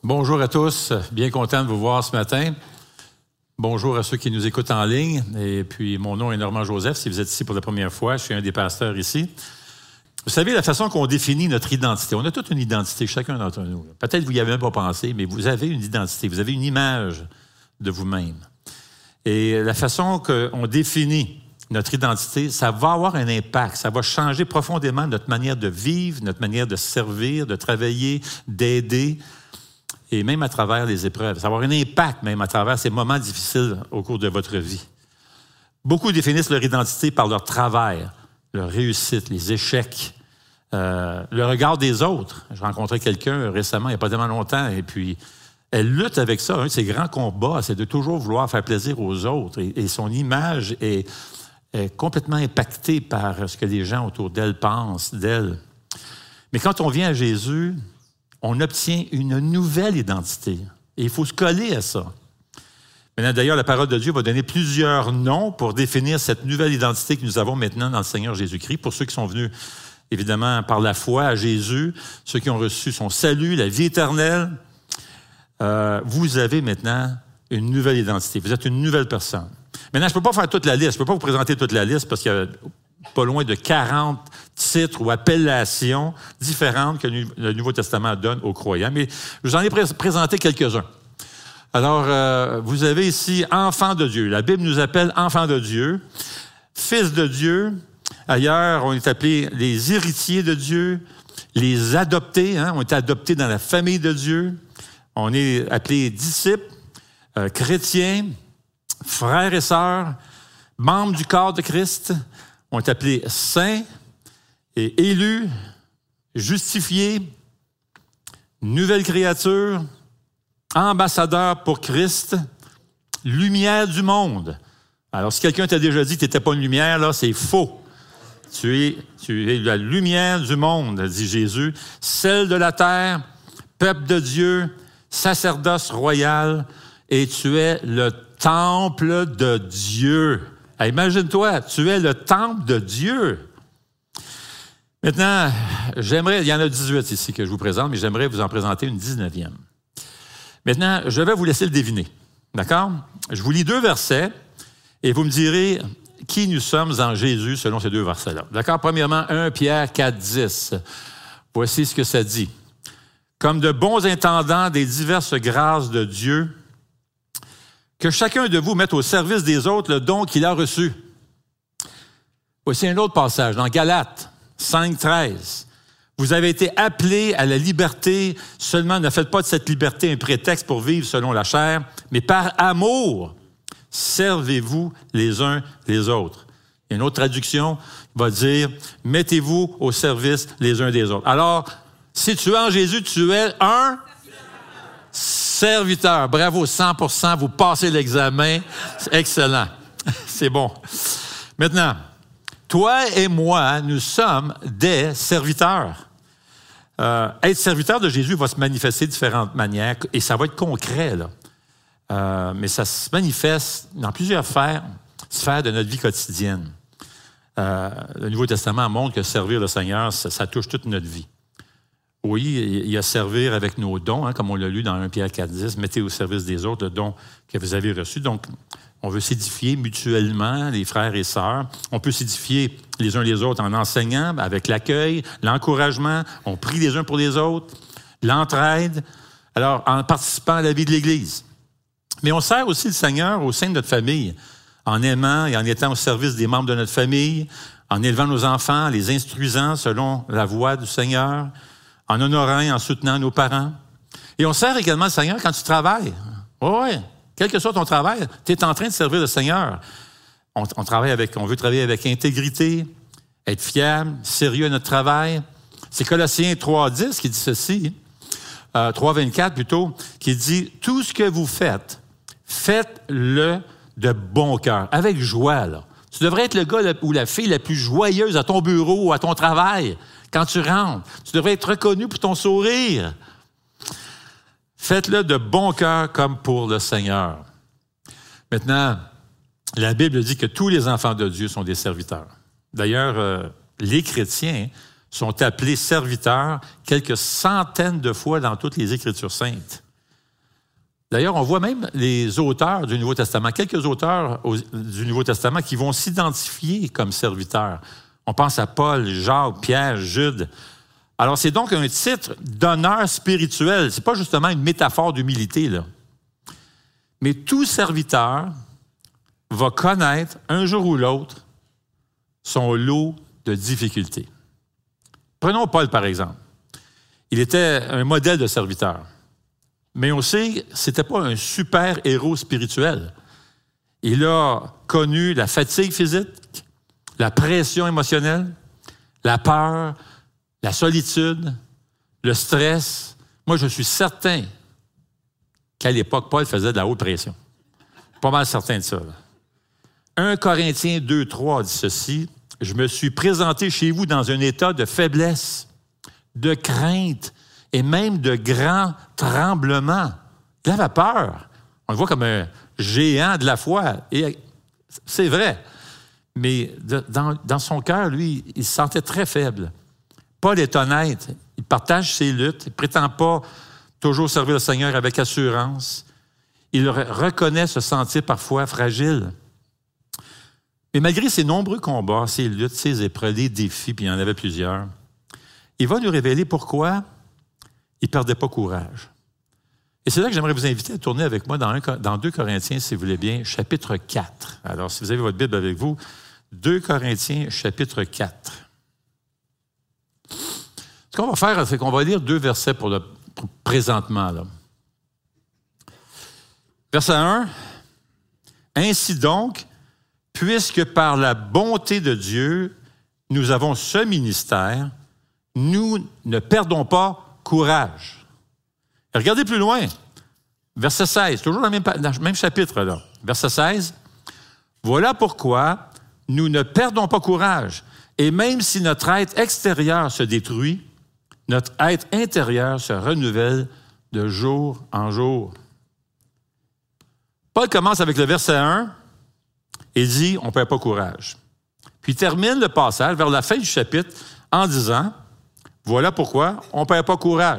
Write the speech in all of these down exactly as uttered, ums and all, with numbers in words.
Bonjour à tous, bien content de vous voir ce matin. Bonjour à ceux qui nous écoutent en ligne. Et puis, mon nom est Normand Joseph. Si vous êtes ici pour la première fois, je suis un des pasteurs ici. Vous savez, la façon qu'on définit notre identité, on a toute une identité, chacun d'entre nous. Peut-être que vous n'y avez même pas pensé, mais vous avez une identité, vous avez une image de vous-même. Et la façon qu'on définit notre identité, ça va avoir un impact, ça va changer profondément notre manière de vivre, notre manière de servir, de travailler, d'aider, et même à travers les épreuves. Ça va avoir un impact même à travers ces moments difficiles au cours de votre vie. Beaucoup définissent leur identité par leur travail, leur réussite, les échecs, euh, le regard des autres. J'ai rencontré quelqu'un récemment, il n'y a pas tellement longtemps, et puis elle lutte avec ça. Un de ses grands combats, c'est de toujours vouloir faire plaisir aux autres. Et, et son image est, est complètement impactée par ce que les gens autour d'elle pensent d'elle. Mais quand on vient à Jésus, on obtient une nouvelle identité. Et il faut se coller à ça. Maintenant, d'ailleurs, la parole de Dieu va donner plusieurs noms pour définir cette nouvelle identité que nous avons maintenant dans le Seigneur Jésus-Christ. Pour ceux qui sont venus, évidemment, par la foi à Jésus, ceux qui ont reçu son salut, la vie éternelle, euh, vous avez maintenant une nouvelle identité. Vous êtes une nouvelle personne. Maintenant, je ne peux pas faire toute la liste. Je ne peux pas vous présenter toute la liste parce qu'il y a pas loin de quarante titres ou appellations différentes que le Nouveau Testament donne aux croyants. Mais je vous en ai pré- présenté quelques-uns. Alors, euh, vous avez ici « enfant de Dieu ». La Bible nous appelle « enfant de Dieu »,« fils de Dieu ». Ailleurs, on est appelé les héritiers de Dieu, les adoptés, hein, on est adoptés dans la famille de Dieu. On est appelés disciples, euh, chrétiens, frères et sœurs, membres du corps de Christ. On est appelés saints et élus, justifiés, nouvelles créatures, ambassadeurs pour Christ, lumière du monde. Alors, si quelqu'un t'a déjà dit que tu n'étais pas une lumière, là, c'est faux. Tu es, tu es la lumière du monde, dit Jésus, celle de la terre, peuple de Dieu, sacerdoce royal, et tu es le temple de Dieu. Ah, imagine-toi, tu es le temple de Dieu. Maintenant, j'aimerais, il y en a dix-huit ici que je vous présente, mais j'aimerais vous en présenter une dix-neuvième. Maintenant, je vais vous laisser le deviner, d'accord? Je vous lis deux versets et vous me direz qui nous sommes en Jésus selon ces deux versets-là. D'accord? Premièrement, premier Pierre quatre, dix. Voici ce que ça dit. Comme de bons intendants des diverses grâces de Dieu, que chacun de vous mette au service des autres le don qu'il a reçu. Voici un autre passage, dans Galates cinq, treize. Vous avez été appelés à la liberté, seulement ne faites pas de cette liberté un prétexte pour vivre selon la chair, mais par amour, servez-vous les uns les autres. Et une autre traduction va dire, mettez-vous au service les uns des autres. Alors, si tu es en Jésus, tu es un serviteur. Bravo, cent pour cent, vous passez l'examen. C'est excellent. C'est bon. Maintenant, toi et moi, nous sommes des serviteurs. Euh, être serviteur de Jésus va se manifester de différentes manières et ça va être concret, là. Euh, mais ça se manifeste dans plusieurs sphères, sphères de notre vie quotidienne. Euh, le Nouveau Testament montre que servir le Seigneur, ça, ça touche toute notre vie. Oui, il y a servir avec nos dons, hein, comme on l'a lu dans premier Pierre quatre, dix, mettez au service des autres le don que vous avez reçu. Donc, on veut s'édifier mutuellement, les frères et sœurs. On peut s'édifier les uns les autres en enseignant, avec l'accueil, l'encouragement. On prie les uns pour les autres, l'entraide. Alors, en participant à la vie de l'Église. Mais on sert aussi le Seigneur au sein de notre famille, en aimant et en étant au service des membres de notre famille, en élevant nos enfants, les instruisant selon la voie du Seigneur, en honorant et en soutenant nos parents. Et on sert également le Seigneur quand tu travailles. Oui, oui. Quel que soit ton travail, tu es en train de servir le Seigneur. On, on, travaille avec, on veut travailler avec intégrité, être fiable, sérieux à notre travail. C'est Colossiens trois, dix qui dit ceci, euh, trois, vingt-quatre plutôt, qui dit « Tout ce que vous faites, faites-le de bon cœur, avec joie. » là. Tu devrais être le gars ou la fille la plus joyeuse à ton bureau ou à ton travail. Quand tu rentres, tu devrais être reconnu pour ton sourire. Faites-le de bon cœur comme pour le Seigneur. Maintenant, la Bible dit que tous les enfants de Dieu sont des serviteurs. D'ailleurs, euh, les chrétiens sont appelés serviteurs quelques centaines de fois dans toutes les Écritures saintes. D'ailleurs, on voit même les auteurs du Nouveau Testament, quelques auteurs au, du Nouveau Testament qui vont s'identifier comme serviteurs. On pense à Paul, Jacques, Pierre, Jude. Alors, c'est donc un titre d'honneur spirituel. C'est pas justement une métaphore d'humilité, là. Mais tout serviteur va connaître, un jour ou l'autre, son lot de difficultés. Prenons Paul, par exemple. Il était un modèle de serviteur. Mais on sait que ce n'était pas un super héros spirituel. Il a connu la fatigue physique, la pression émotionnelle, la peur, la solitude, le stress. Moi, je suis certain qu'à l'époque, Paul faisait de la haute pression. Pas mal certain de ça. Là. un Corinthiens deux, trois dit ceci. « Je me suis présenté chez vous dans un état de faiblesse, de crainte et même de grand tremblement. » Il avait peur. On le voit comme un géant de la foi. Et c'est vrai. Mais de, dans, dans son cœur, lui, il se sentait très faible. Paul est honnête. Il partage ses luttes. Il ne prétend pas toujours servir le Seigneur avec assurance. Il re- reconnaît se sentir parfois fragile. Mais malgré ses nombreux combats, ses luttes, ses épreuves, les défis, puis il y en avait plusieurs, il va nous révéler pourquoi il ne perdait pas courage. Et c'est là que j'aimerais vous inviter à tourner avec moi dans, un, dans deux Corinthiens, si vous voulez bien, chapitre quatre. Alors, si vous avez votre Bible avec vous, deux Corinthiens, chapitre quatre. Ce qu'on va faire, c'est qu'on va lire deux versets pour le pour présentement. Là. Verset un. « Ainsi donc, puisque par la bonté de Dieu, nous avons ce ministère, nous ne perdons pas courage. » Et regardez plus loin, verset seize, toujours dans le même, dans le même chapitre, là. Verset seize. « Voilà pourquoi nous ne perdons pas courage, et même si notre être extérieur se détruit, notre être intérieur se renouvelle de jour en jour. » Paul commence avec le verset un et dit « On ne perd pas courage ». Puis il termine le passage vers la fin du chapitre en disant « Voilà pourquoi on ne perd pas courage ».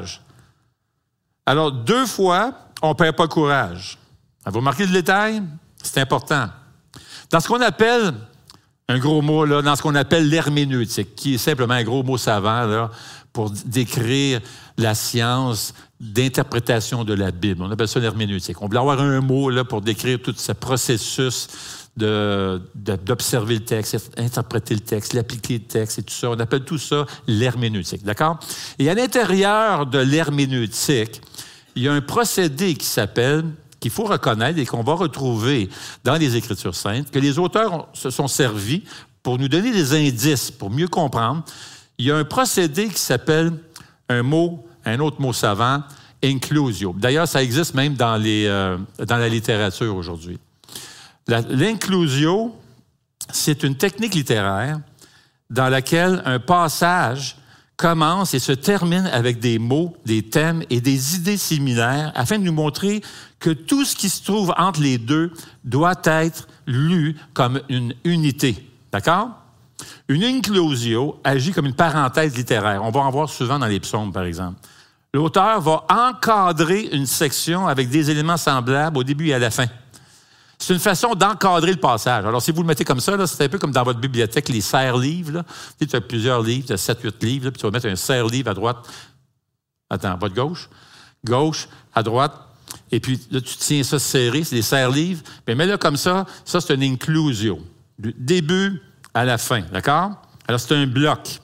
Alors, deux fois, on ne perd pas courage. Vous remarquez le détail? C'est important. Dans ce qu'on appelle, un gros mot, là, dans ce qu'on appelle l'herméneutique, qui est simplement un gros mot savant là, pour décrire la science d'interprétation de la Bible. On appelle ça l'herméneutique. On voulait avoir un mot là, pour décrire tout ce processus de, de, d'observer le texte, interpréter le texte, l'appliquer le texte et tout ça. On appelle tout ça l'herméneutique, d'accord? Et à l'intérieur de l'herméneutique, il y a un procédé qui s'appelle, qu'il faut reconnaître et qu'on va retrouver dans les Écritures saintes, que les auteurs ont, se sont servis pour nous donner des indices, pour mieux comprendre. Il y a un procédé qui s'appelle un mot, un autre mot savant, inclusio. D'ailleurs, ça existe même dans, les, euh, dans la littérature aujourd'hui. La, l'inclusio, c'est une technique littéraire dans laquelle un passage commence et se termine avec des mots, des thèmes et des idées similaires afin de nous montrer que tout ce qui se trouve entre les deux doit être lu comme une unité. D'accord? Une inclusio agit comme une parenthèse littéraire. On va en voir souvent dans les psaumes, par exemple. L'auteur va encadrer une section avec des éléments semblables au début et à la fin. C'est une façon d'encadrer le passage. Alors, si vous le mettez comme ça, là, c'est un peu comme dans votre bibliothèque, les serre-livres. Là. Tu sais, tu as plusieurs livres, tu as sept huit livres, là, puis tu vas mettre un serre-livre à droite. Attends, à votre gauche. Gauche, à droite. Et puis, là, tu tiens ça serré, c'est des serre-livres. Mais mets-le comme ça, ça, c'est une inclusio. Du début à la fin, d'accord? Alors, c'est un bloc.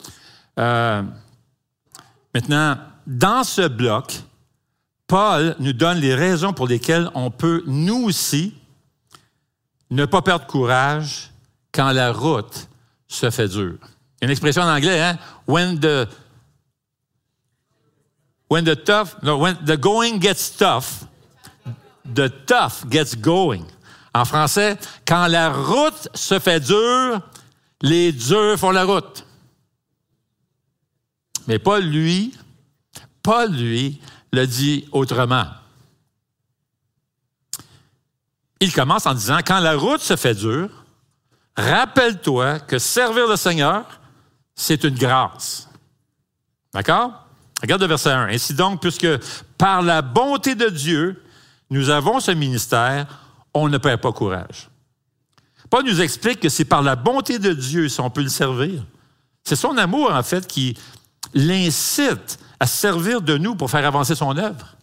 Euh, maintenant, dans ce bloc, Paul nous donne les raisons pour lesquelles on peut, nous aussi, ne pas perdre courage quand la route se fait dure. Il y a une expression en anglais, hein? When the, when the tough, no, when the going gets tough, the tough gets going. En français, quand la route se fait dure, les durs font la route. Mais Paul, lui, Paul, lui, le dit autrement. Il commence en disant, quand la route se fait dure, rappelle-toi que servir le Seigneur, c'est une grâce. D'accord? Regarde le verset un. Ainsi donc, puisque par la bonté de Dieu, nous avons ce ministère, on ne perd pas courage. Paul nous explique que c'est par la bonté de Dieu si on peut le servir. C'est son amour, en fait, qui l'incite à se servir de nous pour faire avancer son œuvre.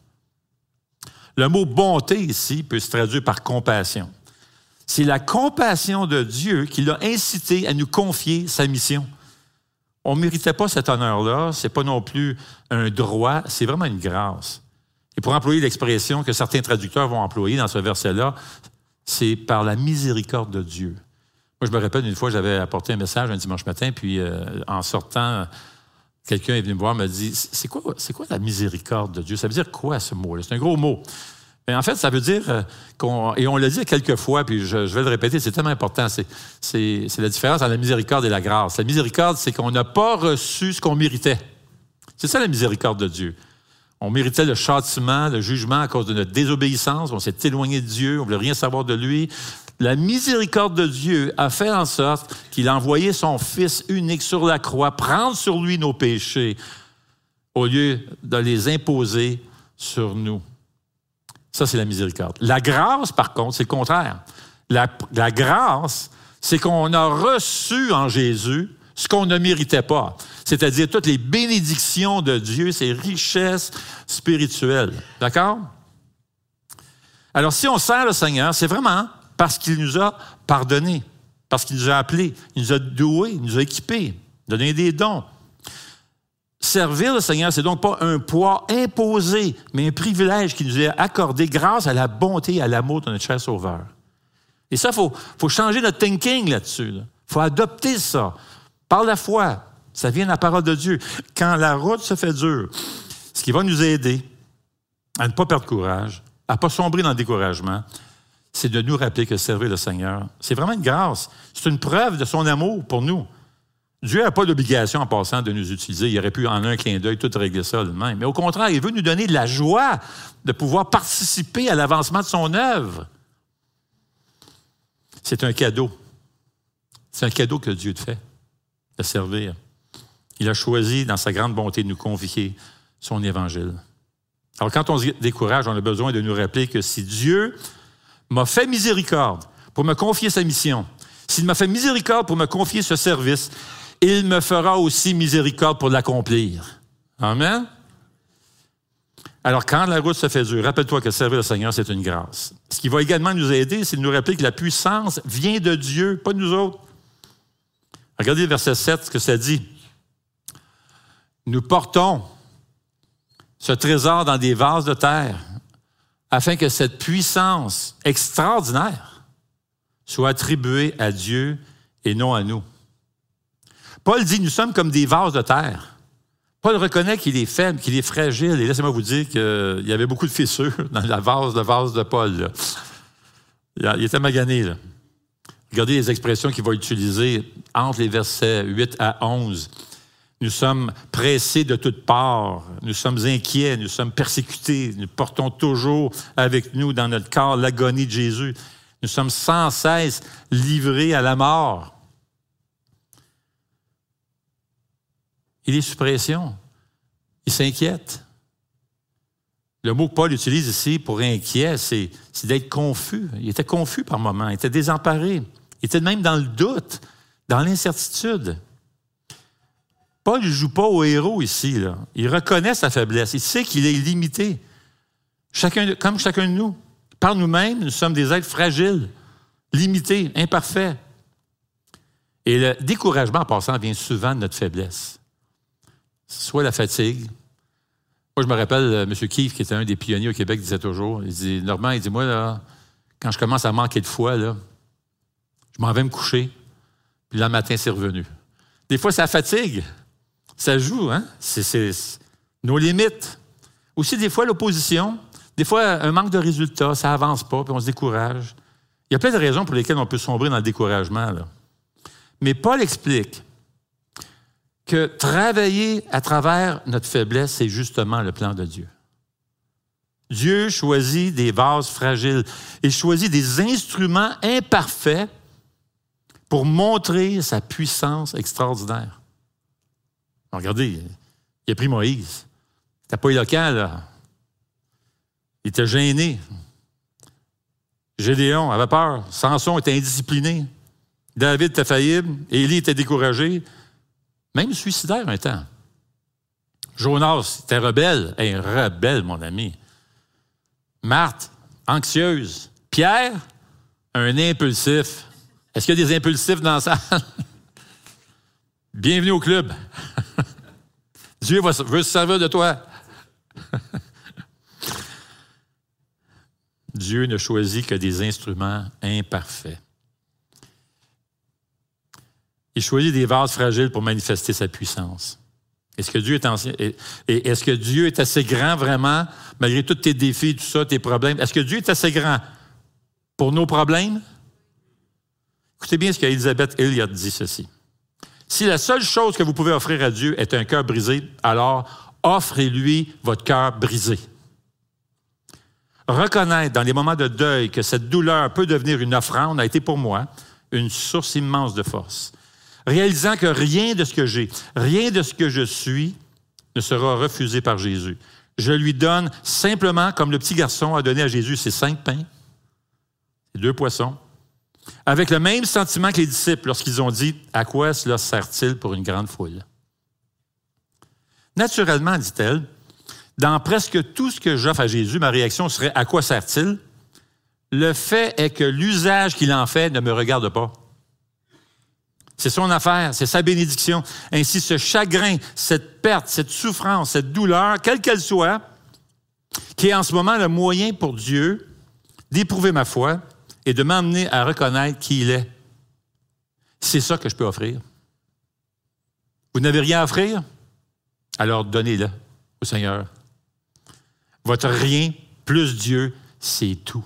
Le mot « bonté » ici peut se traduire par « compassion ». C'est la compassion de Dieu qui l'a incité à nous confier sa mission. On ne méritait pas cet honneur-là, ce n'est pas non plus un droit, c'est vraiment une grâce. Et pour employer l'expression que certains traducteurs vont employer dans ce verset-là, c'est par la miséricorde de Dieu. Moi, je me rappelle une fois, j'avais apporté un message un dimanche matin, puis euh, en sortant, quelqu'un est venu me voir et m'a dit « C'est quoi, c'est quoi la miséricorde de Dieu? Ça veut dire quoi ce mot-là? » C'est un gros mot. Mais en fait, ça veut dire euh, qu'on... Et on l'a dit quelques fois, puis je, je vais le répéter, c'est tellement important. C'est, c'est, c'est la différence entre la miséricorde et la grâce. La miséricorde, c'est qu'on n'a pas reçu ce qu'on méritait. C'est ça la miséricorde de Dieu. On méritait le châtiment, le jugement à cause de notre désobéissance. On s'est éloigné de Dieu, on ne voulait rien savoir de lui. La miséricorde de Dieu a fait en sorte qu'il a envoyé son Fils unique sur la croix, prendre sur lui nos péchés, au lieu de les imposer sur nous. Ça, c'est la miséricorde. La grâce, par contre, c'est le contraire. La, la grâce, c'est qu'on a reçu en Jésus ce qu'on ne méritait pas, c'est-à-dire toutes les bénédictions de Dieu, ses richesses spirituelles. D'accord? Alors, si on sert le Seigneur, c'est vraiment parce qu'il nous a pardonné, parce qu'il nous a appelés, il nous a doués, il nous a équipés, donné des dons. Servir le Seigneur, c'est donc pas un poids imposé, mais un privilège qui nous est accordé grâce à la bonté et à l'amour de notre cher Sauveur. Et ça, il faut, faut changer notre thinking là-dessus. Il faut adopter ça. Par la foi, ça vient de la parole de Dieu. Quand la route se fait dure, ce qui va nous aider à ne pas perdre courage, à ne pas sombrer dans le découragement, c'est de nous rappeler que servir le Seigneur, c'est vraiment une grâce. C'est une preuve de son amour pour nous. Dieu n'a pas d'obligation en passant de nous utiliser. Il aurait pu, en un clin d'œil, tout régler ça lui-même. Mais au contraire, il veut nous donner de la joie de pouvoir participer à l'avancement de son œuvre. C'est un cadeau. C'est un cadeau que Dieu te fait, de servir. Il a choisi, dans sa grande bonté, de nous confier son évangile. Alors, quand on se décourage, on a besoin de nous rappeler que si Dieu m'a fait miséricorde pour me confier sa mission, s'il m'a fait miséricorde pour me confier ce service, il me fera aussi miséricorde pour l'accomplir. Amen? Alors, quand la route se fait dure, rappelle-toi que servir le Seigneur, c'est une grâce. Ce qui va également nous aider, c'est de nous rappeler que la puissance vient de Dieu, pas de nous autres. Regardez le verset sept, ce que ça dit. Nous portons ce trésor dans des vases de terre, afin que cette puissance extraordinaire soit attribuée à Dieu et non à nous. Paul dit, nous sommes comme des vases de terre. Paul reconnaît qu'il est faible, qu'il est fragile, et laissez-moi vous dire qu'il y avait beaucoup de fissures dans la vase, le vase de Paul. Là. Il était magané, là. Regardez les expressions qu'il va utiliser entre les versets huit à onze. Nous sommes pressés de toutes parts, nous sommes inquiets, nous sommes persécutés, nous portons toujours avec nous dans notre corps l'agonie de Jésus. Nous sommes sans cesse livrés à la mort. Il est sous pression. Il s'inquiète. Le mot que Paul utilise ici pour inquiet, c'est, c'est d'être confus. Il était confus par moments, il était désemparé. Il était même dans le doute, dans l'incertitude. Paul ne joue pas au héros ici, là. Il reconnaît sa faiblesse. Il sait qu'il est limité. Chacun, comme chacun de nous. Par nous-mêmes, nous sommes des êtres fragiles, limités, imparfaits. Et le découragement, en passant, vient souvent de notre faiblesse. Soit la fatigue. Moi, je me rappelle, M. Keefe, qui était un des pionniers au Québec, disait toujours, il dit, Normand, il dit, moi, là, quand je commence à manquer de foi, là, je m'en vais me coucher, puis le matin, c'est revenu. Des fois, ça fatigue. Ça joue, hein? C'est, c'est, c'est nos limites. Aussi, des fois, l'opposition. Des fois, un manque de résultats, ça avance pas, puis on se décourage. Il y a plein de raisons pour lesquelles on peut sombrer dans le découragement, là. Mais Paul explique que travailler à travers notre faiblesse, c'est justement le plan de Dieu. Dieu choisit des vases fragiles. Il choisit des instruments imparfaits pour montrer sa puissance extraordinaire. Alors, regardez, il a pris Moïse. Il n'était pas éloquent, là. Il était gêné. Gédéon avait peur. Samson était indiscipliné. David était faillible. Élie était découragé. Même suicidaire un temps. Jonas était rebelle. Un rebelle, mon ami. Marthe, anxieuse. Pierre, un impulsif. Est-ce qu'il y a des impulsifs dans la salle? Bienvenue au club. Dieu va, veut se servir de toi. Dieu ne choisit que des instruments imparfaits. Il choisit des vases fragiles pour manifester sa puissance. Est-ce que Dieu est ancien? Et est-ce que Dieu est assez grand vraiment, malgré tous tes défis, tout ça, tes problèmes? Est-ce que Dieu est assez grand pour nos problèmes? Écoutez bien ce qu'Élisabeth Hill a dit ceci. Si la seule chose que vous pouvez offrir à Dieu est un cœur brisé, alors offrez-lui votre cœur brisé. Reconnaître dans les moments de deuil que cette douleur peut devenir une offrande a été pour moi une source immense de force. Réalisant que rien de ce que j'ai, rien de ce que je suis ne sera refusé par Jésus. Je lui donne simplement, comme le petit garçon a donné à Jésus ses cinq pains, ses deux poissons, avec le même sentiment que les disciples lorsqu'ils ont dit « À quoi cela sert-il pour une grande foule? » Naturellement, dit-elle, dans presque tout ce que j'offre à Jésus, ma réaction serait « À quoi sert-il? » Le fait est que l'usage qu'il en fait ne me regarde pas. C'est son affaire, c'est sa bénédiction. Ainsi, ce chagrin, cette perte, cette souffrance, cette douleur, quelle qu'elle soit, qui est en ce moment le moyen pour Dieu d'éprouver ma foi et de m'emmener à reconnaître qui il est. C'est ça que je peux offrir. Vous n'avez rien à offrir? Alors donnez-le au Seigneur. Votre rien plus Dieu, c'est tout.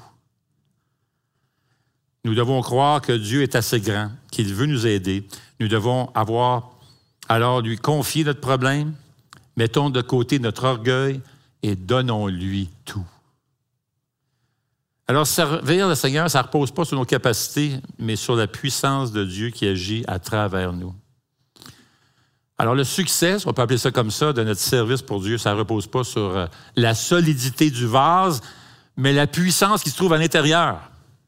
Nous devons croire que Dieu est assez grand, qu'il veut nous aider. Nous devons avoir, alors lui confier notre problème, mettons de côté notre orgueil et donnons-lui tout. Alors, servir le Seigneur, ça ne repose pas sur nos capacités, mais sur la puissance de Dieu qui agit à travers nous. Alors, le succès, on peut appeler ça comme ça, de notre service pour Dieu, ça ne repose pas sur la solidité du vase, mais la puissance qui se trouve à l'intérieur.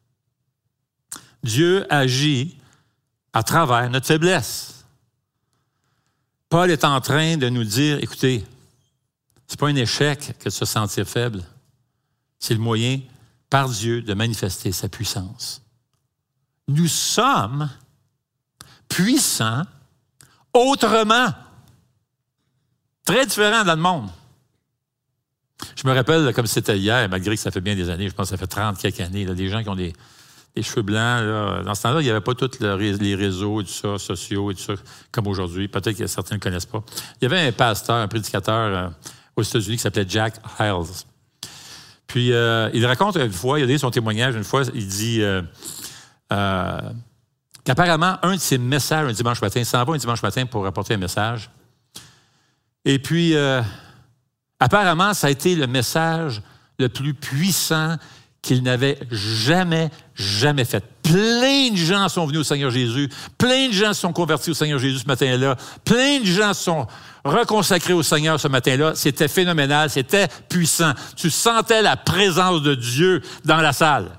Dieu agit à travers notre faiblesse. Paul est en train de nous dire, écoutez, ce n'est pas un échec que de se sentir faible, c'est le moyen par Dieu de manifester sa puissance. Nous sommes puissants autrement. Très différent dans le monde. Je me rappelle, comme c'était hier, malgré que ça fait bien des années, je pense que ça fait trente quelques années, là, des gens qui ont des, des cheveux blancs. Là, dans ce temps-là, il n'y avait pas tous les réseaux et tout ça, sociaux et tout ça, comme aujourd'hui. Peut-être que certains ne le connaissent pas. Il y avait un pasteur, un prédicateur euh, aux États-Unis qui s'appelait Jack Hyles. Puis, euh, il raconte une fois, il a donné son témoignage, une fois, il dit euh, euh, qu'apparemment, un de ses messages un dimanche matin, il s'en va un dimanche matin pour apporter un message. Et puis, euh, apparemment, ça a été le message le plus puissant qu'il n'avait jamais, jamais fait. Plein de gens sont venus au Seigneur Jésus. Plein de gens se sont convertis au Seigneur Jésus ce matin-là. Plein de gens se sont reconsacrés au Seigneur ce matin-là. C'était phénoménal, c'était puissant. Tu sentais la présence de Dieu dans la salle.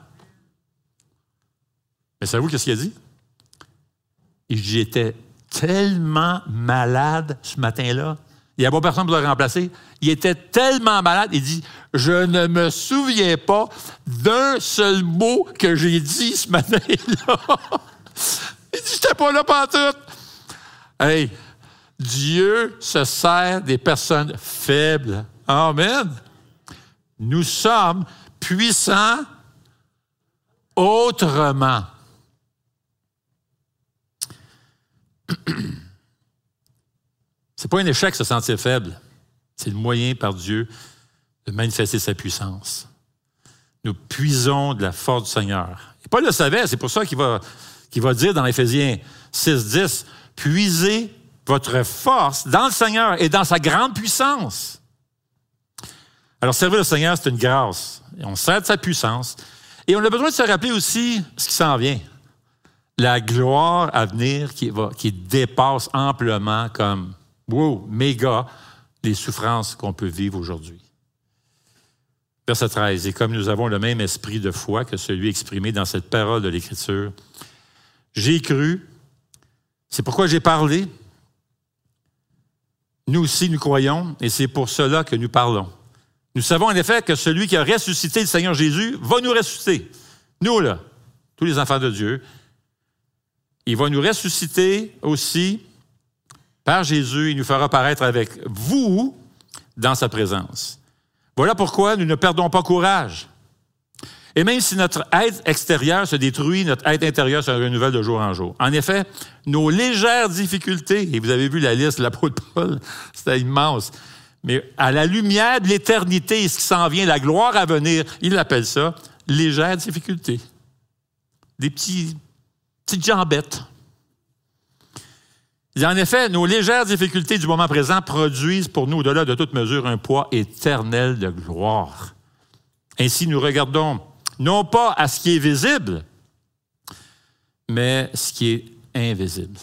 Mais savez-vous qu'est-ce qu'il a dit? J'étais tellement malade ce matin-là. Il n'y a pas personne pour le remplacer. Il était tellement malade, il dit, je ne me souviens pas d'un seul mot que j'ai dit ce matin-là. Il dit, j'étais pas là pantoute. Hey, Dieu se sert des personnes faibles. Amen. Nous sommes puissants autrement. C'est pas un échec se sentir faible. C'est le moyen par Dieu de manifester sa puissance. Nous puisons de la force du Seigneur. Et Paul le savait, c'est pour ça qu'il va, qu'il va dire dans Éphésiens six dix, « Puisez votre force dans le Seigneur et dans sa grande puissance. » Alors, servir le Seigneur, c'est une grâce. Et on sert de sa puissance. Et on a besoin de se rappeler aussi ce qui s'en vient. La gloire à venir qui, va, qui dépasse amplement comme, wow, méga, les souffrances qu'on peut vivre aujourd'hui. Verset treize. « Et comme nous avons le même esprit de foi que celui exprimé dans cette parole de l'Écriture, j'ai cru, c'est pourquoi j'ai parlé. Nous aussi, nous croyons, et c'est pour cela que nous parlons. Nous savons en effet que celui qui a ressuscité le Seigneur Jésus va nous ressusciter. Nous, là, tous les enfants de Dieu, il va nous ressusciter aussi par Jésus. Il nous fera paraître avec vous dans sa présence. Voilà pourquoi nous ne perdons pas courage. Et même si notre être extérieur se détruit, notre être intérieur se renouvelle de jour en jour. En effet, nos légères difficultés, et vous avez vu la liste de l'apôtre Paul, c'était immense, mais à la lumière de l'éternité, ce qui s'en vient, la gloire à venir, il appelle ça légères difficultés. Des petits, petites jambettes. Et en effet, nos légères difficultés du moment présent produisent pour nous, au-delà de toute mesure, un poids éternel de gloire. Ainsi, nous regardons non pas à ce qui est visible, mais ce qui est invisible.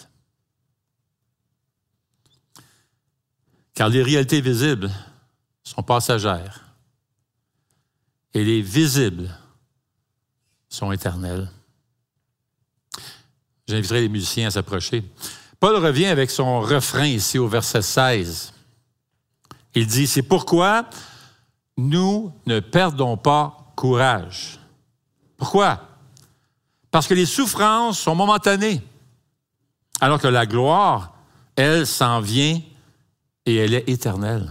Car les réalités visibles sont passagères et les visibles sont éternelles. J'inviterai les musiciens à s'approcher. Paul revient avec son refrain ici au verset seize. Il dit, « C'est pourquoi nous ne perdons pas courage. » Pourquoi? Parce que les souffrances sont momentanées, alors que la gloire, elle, s'en vient et elle est éternelle.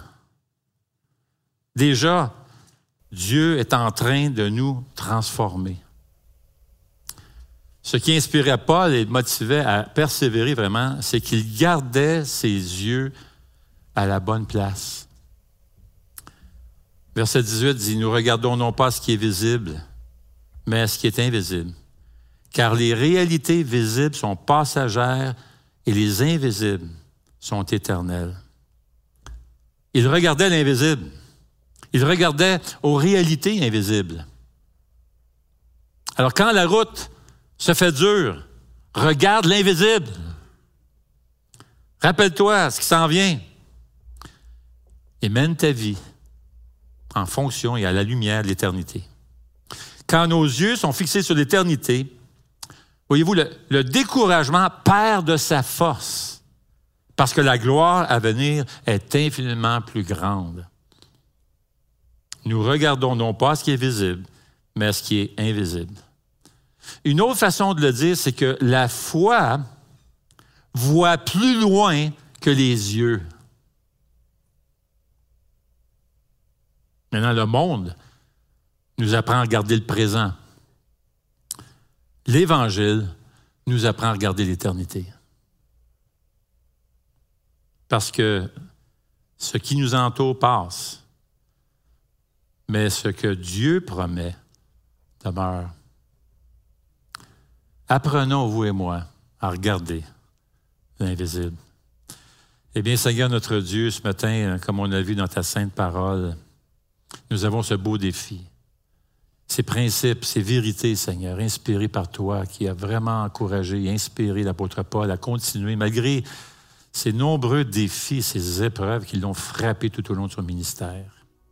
Déjà, Dieu est en train de nous transformer. Ce qui inspirait Paul et le motivait à persévérer vraiment, c'est qu'il gardait ses yeux à la bonne place. Verset dix-huit dit, « Nous regardons non pas ce qui est visible, mais ce qui est invisible. Car les réalités visibles sont passagères et les invisibles sont éternelles. » Il regardait l'invisible. Il regardait aux réalités invisibles. Alors quand la route se fait dure, regarde l'invisible. Rappelle-toi ce qui s'en vient. Et mène ta vie en fonction et à la lumière de l'éternité. Quand nos yeux sont fixés sur l'éternité, voyez-vous, le, le découragement perd de sa force parce que la gloire à venir est infiniment plus grande. Nous regardons non pas ce qui est visible, mais ce qui est invisible. Une autre façon de le dire, c'est que la foi voit plus loin que les yeux. Maintenant, le monde nous apprend à regarder le présent. L'Évangile nous apprend à regarder l'éternité. Parce que ce qui nous entoure passe, mais ce que Dieu promet demeure. Apprenons, vous et moi, à regarder l'invisible. Eh bien, Seigneur notre Dieu, ce matin, comme on a vu dans ta sainte parole, nous avons ce beau défi. Ces principes, ces vérités, Seigneur, inspirées par toi, qui a vraiment encouragé et inspiré l'apôtre Paul à continuer, malgré ces nombreux défis, ces épreuves qui l'ont frappé tout au long de son ministère.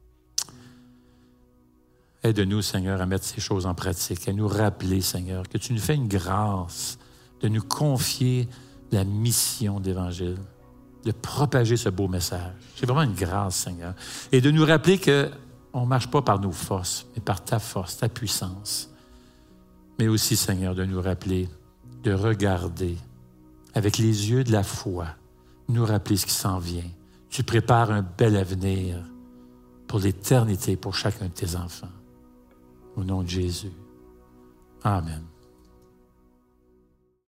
Aide-nous, Seigneur, à mettre ces choses en pratique, à nous rappeler, Seigneur, que tu nous fais une grâce de nous confier la mission d'Évangile, de propager ce beau message. C'est vraiment une grâce, Seigneur. Et de nous rappeler que on ne marche pas par nos forces, mais par ta force, ta puissance. Mais aussi, Seigneur, de nous rappeler, de regarder avec les yeux de la foi, nous rappeler ce qui s'en vient. Tu prépares un bel avenir pour l'éternité, pour chacun de tes enfants. Au nom de Jésus. Amen.